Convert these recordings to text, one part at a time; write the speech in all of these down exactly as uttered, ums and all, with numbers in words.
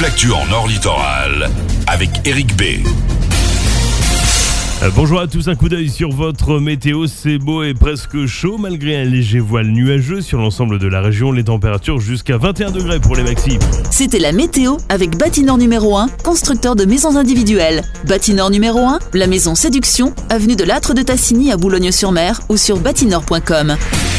toute l'actu en Nord Littoral avec Eric B. Euh, bonjour à tous, un coup d'œil sur votre météo, c'est beau et presque chaud malgré un léger voile nuageux sur l'ensemble de la région, les températures jusqu'à vingt et un degrés pour les maxi. C'était la météo avec Bâtinor numéro un, constructeur de maisons individuelles. Bâtinor numéro un, la maison Séduction, avenue de l'Âtre de Tassigny à Boulogne-sur-Mer ou sur bâtinor point com.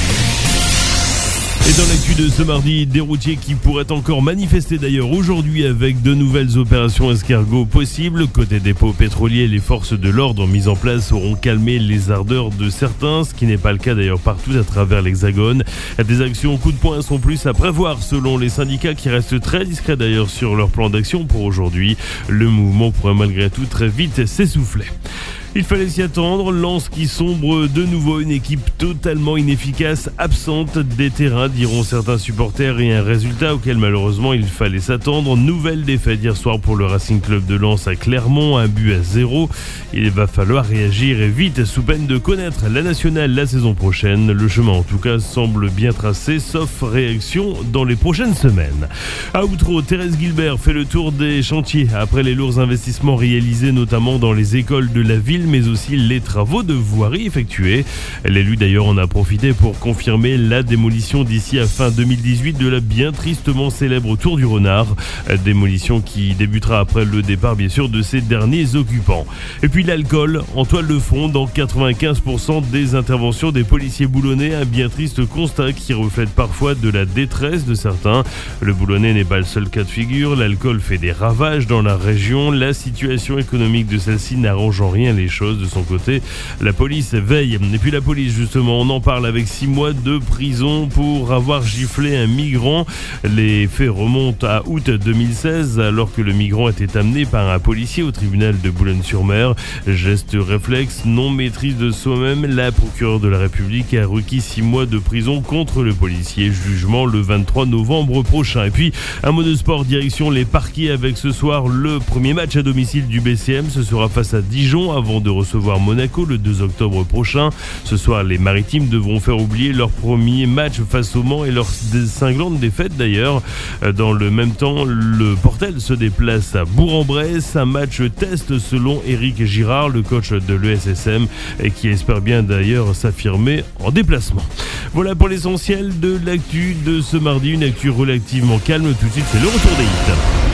Et dans l'actu de ce mardi, des routiers qui pourraient encore manifester d'ailleurs aujourd'hui avec de nouvelles opérations escargots possibles. Côté dépôt pétrolier, les forces de l'ordre mises en place auront calmé les ardeurs de certains, ce qui n'est pas le cas d'ailleurs partout à travers l'Hexagone. Des actions coup de poing sont plus à prévoir selon les syndicats qui restent très discrets d'ailleurs sur leur plan d'action pour aujourd'hui. Le mouvement pourrait malgré tout très vite s'essouffler. Il fallait s'y attendre, Lens qui sombre de nouveau, une équipe totalement inefficace, absente des terrains, diront certains supporters, et un résultat auquel malheureusement il fallait s'attendre. Nouvelle défaite hier soir pour le Racing Club de Lens à Clermont, un but à zéro. Il va falloir réagir et vite sous peine de connaître la nationale la saison prochaine. Le chemin en tout cas semble bien tracé, sauf réaction dans les prochaines semaines. À Outreau, Thérèse Gilbert fait le tour des chantiers après les lourds investissements réalisés notamment dans les écoles de la ville, mais aussi les travaux de voirie effectués. L'élu d'ailleurs en a profité pour confirmer la démolition d'ici à fin deux mille dix-huit de la bien tristement célèbre Tour du Renard. Démolition qui débutera après le départ bien sûr de ses derniers occupants. Et puis l'alcool en toile de fond dans quatre-vingt-quinze pour cent des interventions des policiers boulonnais. Un bien triste constat qui reflète parfois de la détresse de certains. Le Boulonnais n'est pas le seul cas de figure. L'alcool fait des ravages dans la région. La situation économique de celle-ci n'arrange en rien les choses. De son côté, la police veille. Et puis la police justement, on en parle avec six mois de prison pour avoir giflé un migrant. Les faits remontent à août deux mille seize alors que le migrant était amené par un policier au tribunal de Boulogne-sur-Mer. Geste réflexe, non maîtrise de soi-même, la procureure de la République a requis six mois de prison contre le policier. Jugement le vingt-trois novembre prochain. Et puis un mot de sport, direction les parquets avec ce soir le premier match à domicile du B C M. Ce sera face à Dijon avant de recevoir Monaco le deux octobre prochain. Ce soir, les Maritimes devront faire oublier leur premier match face au Mans et leur cinglante défaite d'ailleurs. Dans le même temps, le Portel se déplace à Bourg-en-Bresse. Un match test selon Éric Girard, le coach de l'E S S M, et qui espère bien d'ailleurs s'affirmer en déplacement. Voilà pour l'essentiel de l'actu de ce mardi. Une actu relativement calme. Tout de suite, c'est le retour des hits.